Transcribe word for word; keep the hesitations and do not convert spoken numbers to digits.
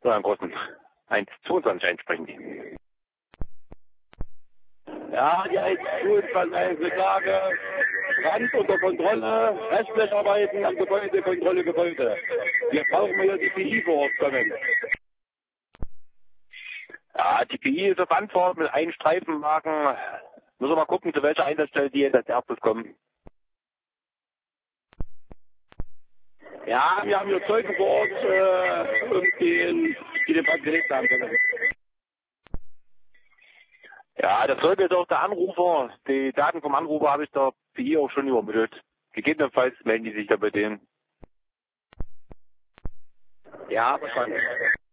So, Herrn Grossen. eins zweiundzwanzig einsprechen die. Ja, die eins zweiundzwanzig Klage. Brand unter Kontrolle, Restblecharbeiten am Gebäude, Kontrolle Gebäude. Wir brauchen hier die P I vor Ort kommen. Ja, die P I ist auf Antwort mit einem Streifenwagen. Müssen wir mal gucken, zu welcher Einsatzstelle die jetzt als erstes kommen. Ja, wir haben hier Zeugen vor Ort, äh, um den, die den Brand gelegt haben können. Ja, der Zeuge ist auch der Anrufer. Die Daten vom Anrufer habe ich der P I auch schon übermittelt. Gegebenenfalls melden die sich da bei denen. Ja, verstanden.